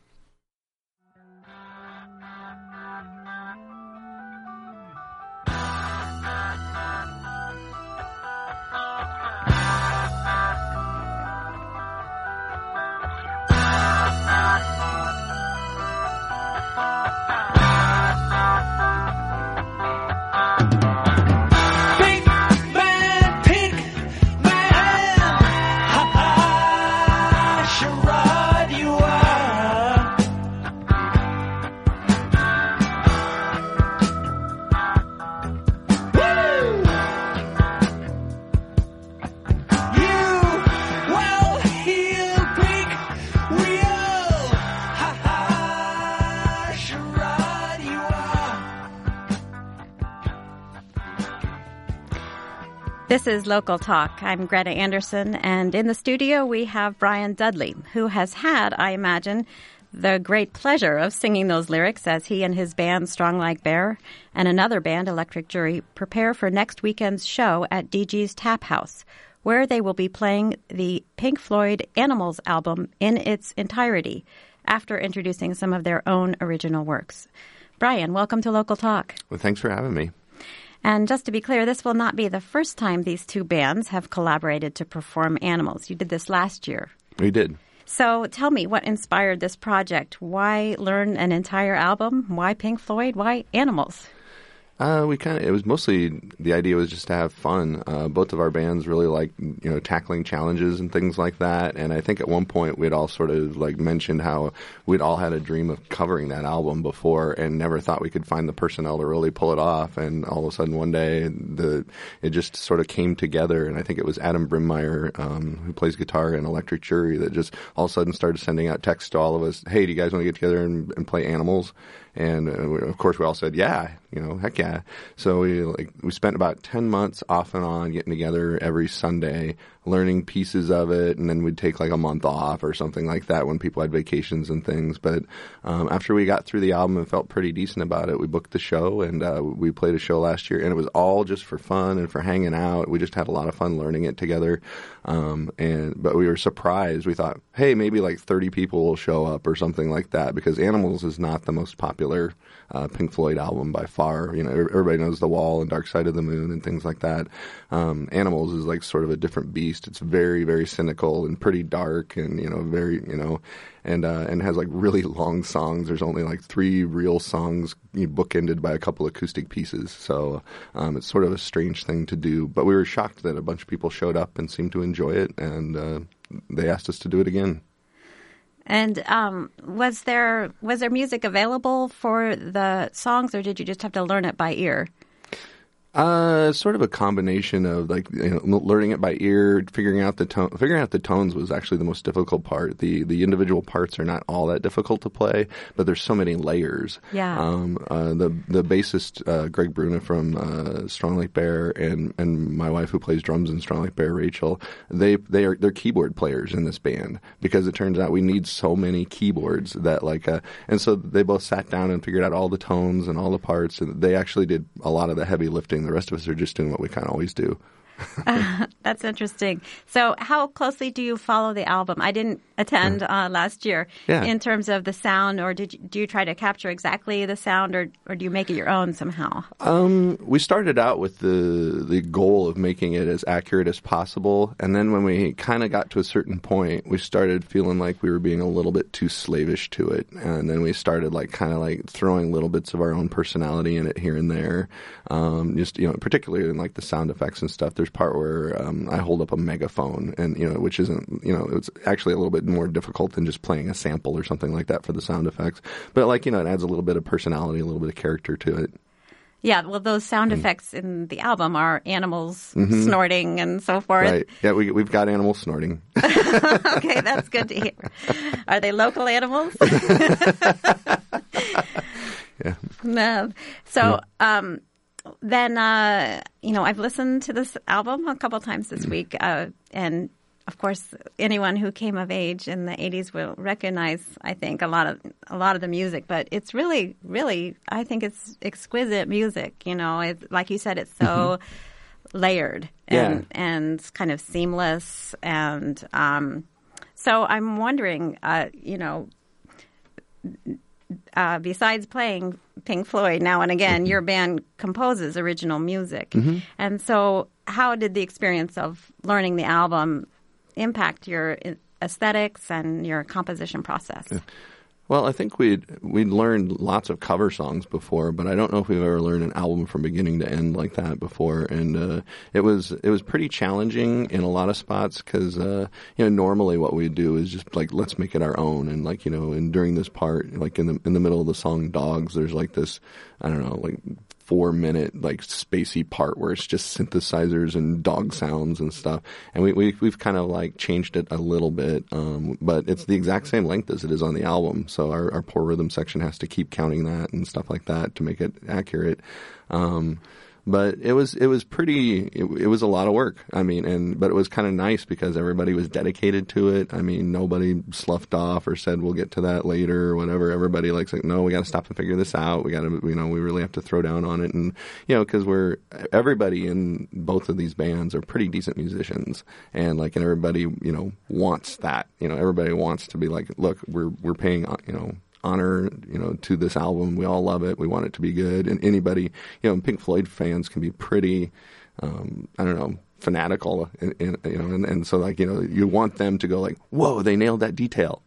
This is Local Talk. I'm Greta Anderson, and in the studio we have Brian Dudley, who has had, I imagine, the great pleasure of singing those lyrics as he and his band Strong Like Bear and another band, Electric Jury, prepare for next weekend's show at D G's Tap House, where they will be playing the Pink Floyd Animals album in its entirety after introducing some of their own original works. Brian, welcome to Local Talk. Well, thanks for having me. And just to be clear, this will not be the first time these two bands have collaborated to perform Animals. You did this last year. We did. So tell me, what inspired this project? Why learn an entire album? Why Pink Floyd? Why Animals? Uh, we kind of, it was mostly, the idea was just to have fun. Uh, both of our bands really like, you know, tackling challenges and things like that. And I think at one point we'd all sort of like mentioned how we'd all had a dream of covering that album before and never thought we could find the personnel to really pull it off. And all of a sudden one day the, it just sort of came together. And I think it was Adam Brimmeyer, um, who plays guitar in Electric Jury, that just all of a sudden started sending out texts to all of us. Hey, do you guys want to get together and, and play Animals? And uh, of course we all said, yeah, you know, heck yeah. So we like we spent about ten months off and on getting together every Sunday, learning pieces of it, and then we'd take like a month off or something like that when people had vacations and things. But um, after we got through the album and felt pretty decent about it, we booked the show, and uh, we played a show last year, and it was all just for fun and for hanging out. We just had a lot of fun learning it together. Um, and but we were surprised. We thought, hey, maybe like thirty people will show up or something like that, because Animals is not the most popular uh, Pink Floyd album by far. You know, everybody knows The Wall and Dark Side of the Moon and things like that. Um, Animals is like sort of a different beast. Beast. It's very, very cynical and pretty dark, and you know, very, you know, and uh, and has like really long songs. There's only like three real songs, you know, bookended by a couple acoustic pieces. So um, it's sort of a strange thing to do. But we were shocked that a bunch of people showed up and seemed to enjoy it, and uh, they asked us to do it again. And um, was there was there music available for the songs, or did you just have to learn it by ear? Uh, sort of a combination of like, you know, learning it by ear, figuring out the tone. Figuring out the tones was actually the most difficult part. The the individual parts are not all that difficult to play, but there's so many layers. Yeah. Um. Uh. The the bassist uh, Greg Bruna from uh, Strong Lake Bear and and my wife who plays drums in Strong Lake Bear, Rachel. They they are they're keyboard players in this band because it turns out we need so many keyboards that like uh and so they both sat down and figured out all the tones and all the parts, and they actually did a lot of the heavy lifting. The rest of us are just doing what we kind of always do. uh, that's interesting. So how closely do you follow the album? I didn't attend uh, last year yeah. in terms of the sound, or did you, do you try to capture exactly the sound, or, or do you make it your own somehow? Um, we started out with the the goal of making it as accurate as possible, and then when we kind of got to a certain point, we started feeling like we were being a little bit too slavish to it, and then we started like kind of like throwing little bits of our own personality in it here and there. Um, just you know, particularly in like the sound effects and stuff. There's part where um, I hold up a megaphone, and you know, which isn't, you know, it's actually a little bit more difficult than just playing a sample or something like that for the sound effects. But like, you know, it adds a little bit of personality, a little bit of character to it. Yeah, well, those sound mm. effects in the album are animals mm-hmm. snorting and so forth. Right. Yeah, we, we've got animals snorting. Okay, that's good to hear. Are they local animals? Yeah. No. So, um, then, uh, you know, I've listened to this album a couple times this week, uh, and of course, anyone who came of age in the eighties will recognize, I think, a lot of a lot of the music. But it's really, really, I think it's exquisite music. You know, it's, like you said, it's so mm-hmm. layered and yeah. and kind of seamless. And um, so I'm wondering, uh, you know. Uh, besides playing Pink Floyd now and again, mm-hmm. your band composes original music. Mm-hmm. And so how did the experience of learning the album impact your aesthetics and your composition process? Yeah. Well, I think we'd we'd learned lots of cover songs before, but I don't know if we've ever learned an album from beginning to end like that before. And uh, it was it was pretty challenging in a lot of spots because uh, you know, normally what we do is just like, let's make it our own. And like, you know, and during this part, like in the in the middle of the song "Dogs," there's like this, I don't know, like four minute like spacey part where it's just synthesizers and dog sounds and stuff, and we, we we've kind of like changed it a little bit, um, but it's the exact same length as it is on the album. So our, our poor rhythm section has to keep counting that and stuff like that to make it accurate. Um, But it was it was pretty it, it was a lot of work. I mean, and but it was kind of nice because everybody was dedicated to it. I mean, nobody sloughed off or said we'll get to that later or whatever. Everybody likes like, no, we got to stop and figure this out. We got to, you know, we really have to throw down on it, and you know, because we're everybody in both of these bands are pretty decent musicians, and like, and everybody, you know, wants that. You know, everybody wants to be like, look, we're we're paying, you know, honor, you know, to this album. We all love it. We want it to be good. And anybody, you know, Pink Floyd fans can be pretty, um, I don't know, fanatical, in, in, you know, and, and so like, you know, you want them to go like, whoa, they nailed that detail.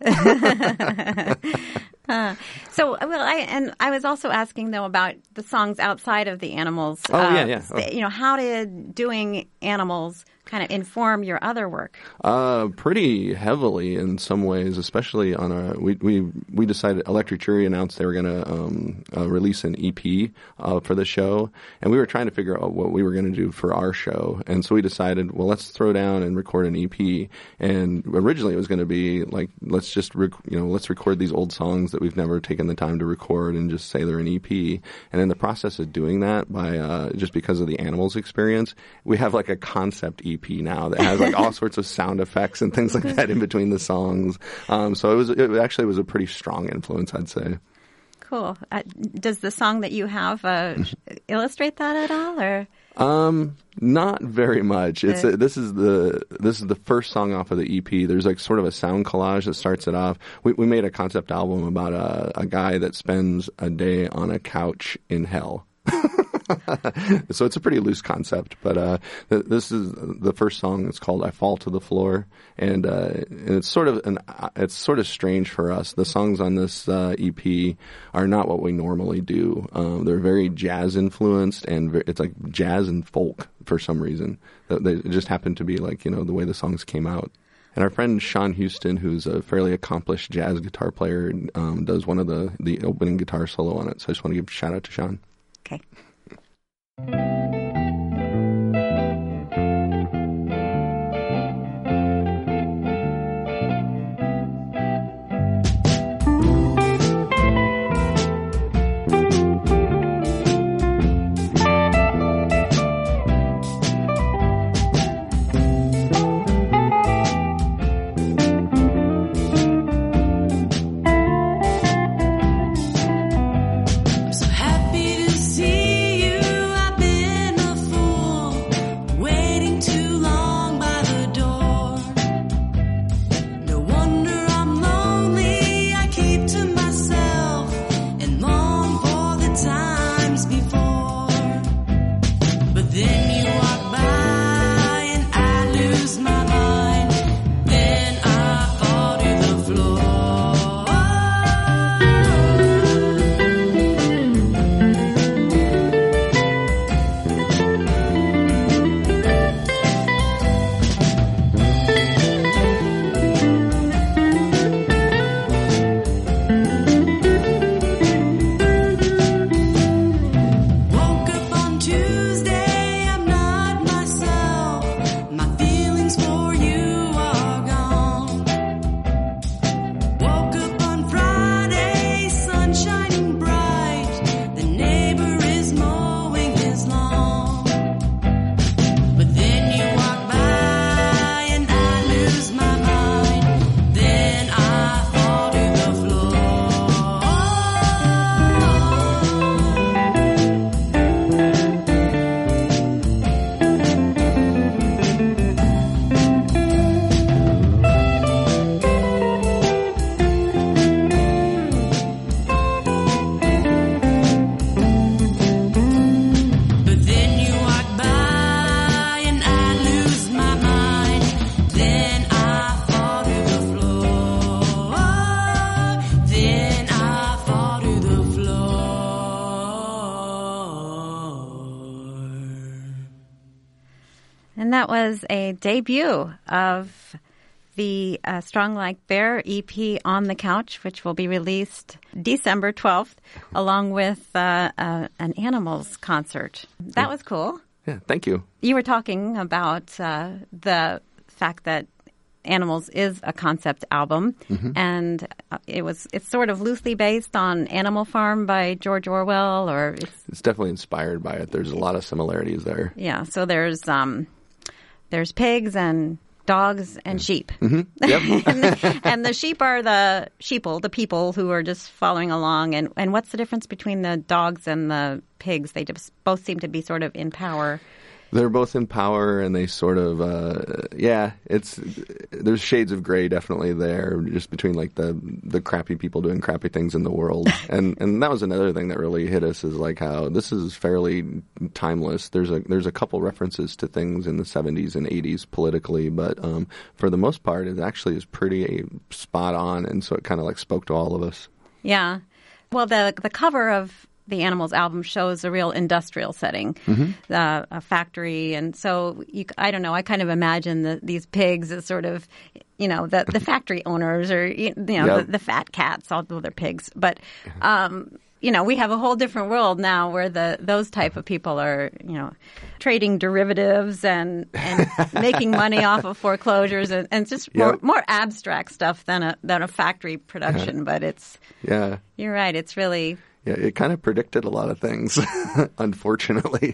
uh, so, well, I, and I was also asking though about the songs outside of the Animals. Oh, uh, yeah, yeah. Oh. You know, how did doing Animals kind of inform your other work? Uh, pretty heavily in some ways, especially on a, we, we, we decided, Electric Jury announced they were going to, um, uh, release an E P, uh, for the show. And we were trying to figure out what we were going to do for our show. And so we decided, well, let's throw down and record an E P. And originally it was going to be like, let's just, rec- you know, let's record these old songs that we've never taken the time to record and just say they're an E P. And in the process of doing that, by, uh, just because of the Animals experience, we have like a concept E P E P now that has like all sorts of sound effects and things like that in between the songs. Um, so it was it actually was a pretty strong influence, I'd say. Cool. Uh, does the song that you have uh, illustrate that at all, or? Um, not very much. It's a, this is the this is the first song off of the E P. There's like sort of a sound collage that starts it off. We we made a concept album about a, a guy that spends a day on a couch in hell. So it's a pretty loose concept, but uh, th- this is the first song. It's called "I Fall to the Floor," and, uh, and it's sort of an it's sort of strange for us. The songs on this uh, E P are not what we normally do. Um, they're very jazz influenced, and ve- it's like jazz and folk for some reason. They, they just happen to be like, you know, the way the songs came out. And our friend Sean Houston, who's a fairly accomplished jazz guitar player, um, does one of the, the opening guitar solo on it. So I just want to give a shout out to Sean. Okay. So happy to see you. I've been a fool, waiting too long by the door. No wonder I'm lonely. I keep to myself and long for the times before. But then you walk by and I lose my mind. Then I fall to the floor. Woke up on Tuesday, I'm not myself. My feelings for you are gone. Woke up on Friday, sun shining bright. The neighbor is mowing his lawn. But then you walk by and I lose my mind. Then I fall to the floor. But then you walk by and I lose my mind. Then I fall to the floor. Then I fall to the floor. And that was a debut of the uh, Strong Like Bear E P On the Couch, which will be released December twelfth, along with uh, uh, an Animals concert. That was cool. Yeah, thank you. You were talking about uh, the fact that Animals is a concept album, and uh, it was it's sort of loosely based on Animal Farm by George Orwell, or it's It's definitely inspired by it. There's a lot of similarities there. yeah. So there's um, there's pigs and dogs and sheep. Yep. and, the, and the sheep are the sheeple, the people who are just following along. And, and what's the difference between the dogs and the pigs? They just both seem to be sort of in power. They're both in power, and they sort of, uh, yeah, it's, there's shades of gray definitely there, just between like the, the crappy people doing crappy things in the world. and, and that was another thing that really hit us, is like how this is fairly timeless. There's a, there's a couple references to things in the seventies and eighties politically, but, um, for the most part, it actually is pretty spot on. And so it kind of like spoke to all of us. Yeah. Well, the the cover of the Animals album shows a real industrial setting, mm-hmm. uh, a factory. And so, you, I don't know, I kind of imagine the, these pigs as sort of, you know, the, the factory owners, or, you know, yep. the, the fat cats, although they're pigs. But, um, you know, we have a whole different world now where the those type of people are, you know, trading derivatives and, and making money off of foreclosures, and, and just yep. more, more abstract stuff than a, than a factory production. But it's, yeah, you're right, it's really... Yeah, it kind of predicted a lot of things, unfortunately.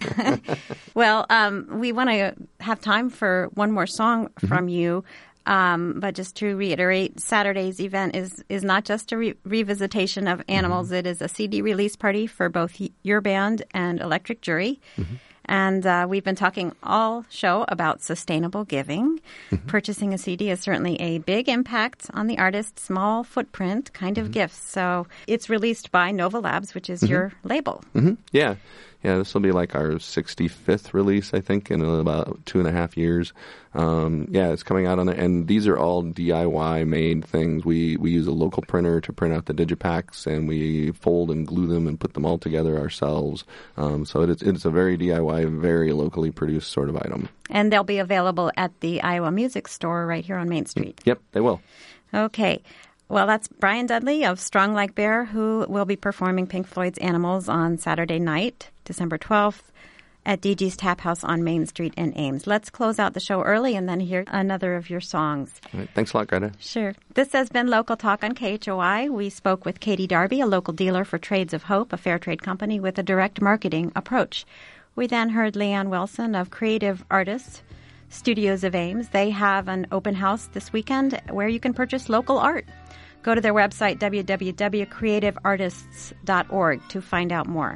Well, um, we want to have time for one more song from mm-hmm. you. Um, but just to reiterate, Saturday's event is, is not just a re- revisitation of Animals. Mm-hmm. It is a C D release party for both your band and Electric Jury. Mm-hmm. And uh, we've been talking all show about sustainable giving. Mm-hmm. Purchasing a C D is certainly a big impact on the artist's small footprint kind of mm-hmm. gifts. So it's released by Nova Labs, which is mm-hmm. your label. Mm-hmm. Yeah. Yeah, this will be like our sixty-fifth release, I think, in about two and a half years. Um, yeah, it's coming out on it, and these are all D I Y made things. We we use a local printer to print out the digipacks, and we fold and glue them and put them all together ourselves. Um, so it's it's a very D I Y, very locally produced sort of item. And they'll be available at the Iowa Music Store right here on Main Street. Yep, they will. Okay. Well, that's Brian Dudley of Strong Like Bear, who will be performing Pink Floyd's Animals on Saturday night, December twelfth, at D G's Tap House on Main Street in Ames. Let's close out the show early and then hear another of your songs. All right, thanks a lot, Greta. Sure. This has been Local Talk on K H O I. We spoke with Katie Darby, a local dealer for Trades of Hope, a fair trade company with a direct marketing approach. We then heard Leanne Wilson of Creative Artists Studios of Ames. They have an open house this weekend where you can purchase local art. Go to their website, w w w dot creative artists dot org, to find out more.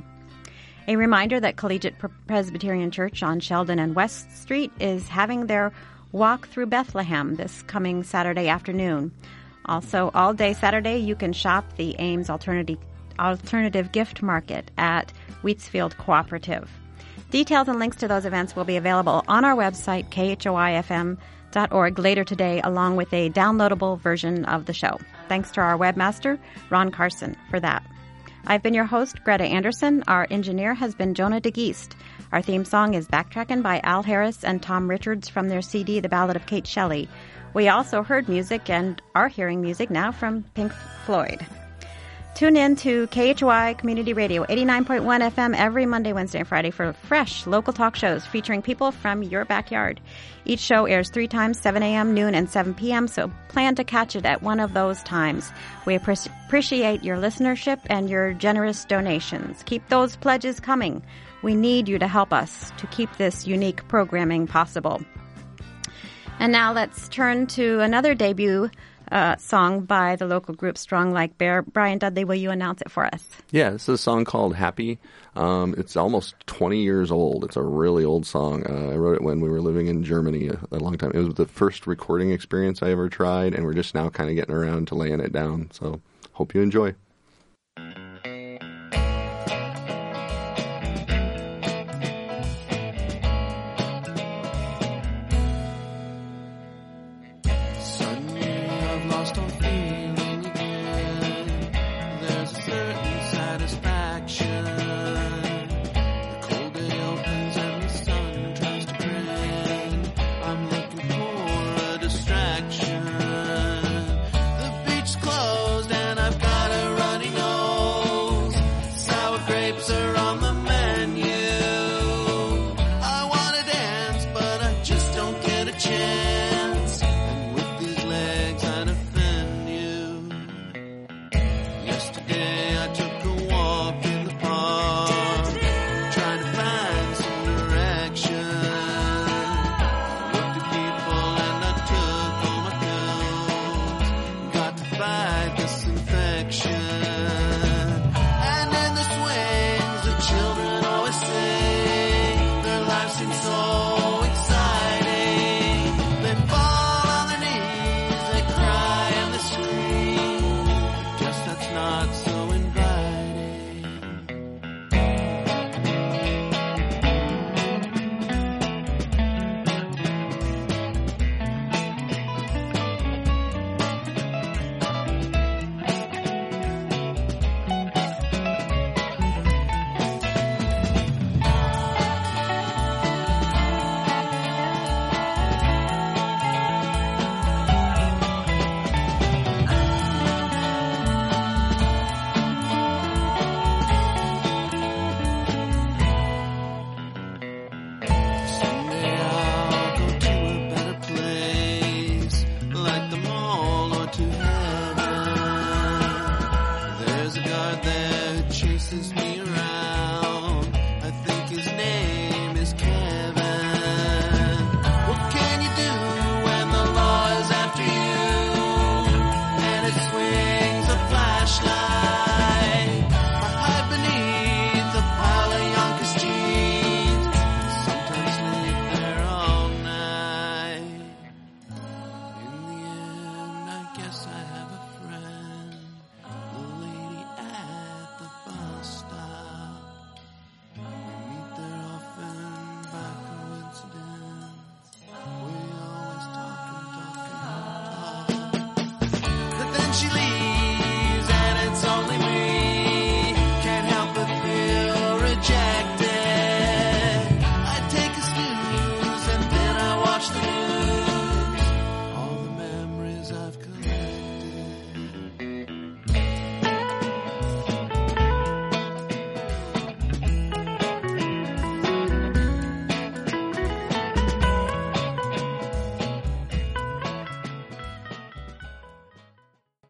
A reminder that Collegiate Presbyterian Church on Sheldon and West Street is having their Walk Through Bethlehem this coming Saturday afternoon. Also, all day Saturday, you can shop the Ames Alternative, Alternative Gift Market at Wheatsfield Cooperative. Details and links to those events will be available on our website, k h o i f m dot org, later today, along with a downloadable version of the show. Thanks to our webmaster, Ron Carson, for that. I've been your host, Greta Anderson. Our engineer has been Jonah DeGeest. Our theme song is Backtrackin' by Al Harris and Tom Richards from their C D, The Ballad of Kate Shelley. We also heard music and are hearing music now from Pink Floyd. Tune in to K H O I Community Radio, eighty-nine point one F M every Monday, Wednesday, and Friday for fresh local talk shows featuring people from your backyard. Each show airs three times, seven a.m., noon, and seven p.m., so plan to catch it at one of those times. We appre- appreciate your listenership and your generous donations. Keep those pledges coming. We need you to help us to keep this unique programming possible. And now let's turn to another debut Uh, song by the local group Strong Like Bear. Brian Dudley, will you announce it for us? Yeah, this is a song called Happy. Um, it's almost twenty years old. It's a really old song. Uh, I wrote it when we were living in Germany a, a long time. It was the first recording experience I ever tried, and we're just now kind of getting around to laying it down. So hope you enjoy.